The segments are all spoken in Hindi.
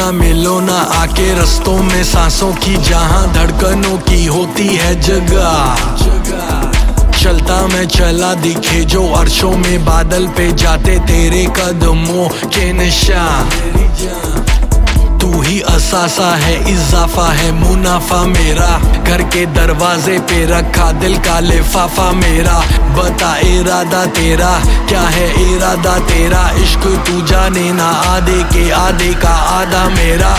ना मिलो ना आके रस्तों में सांसों की, जहां धड़कनों की होती है जगह। चलता मैं चला दिखे जो अर्शों में बादल पे जाते तेरे कदमों के निशान। तू ही असासा है, इजाफा है मुनाफा मेरा, घर के दरवाजे पे रखा दिल का लिफाफा मेरा। बता इरादा तेरा क्या है, इरादा तेरा, इश्क तू जाने ना, आधे के आधे का आधा मेरा।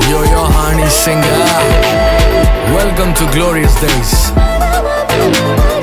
Singer, welcome to glorious days.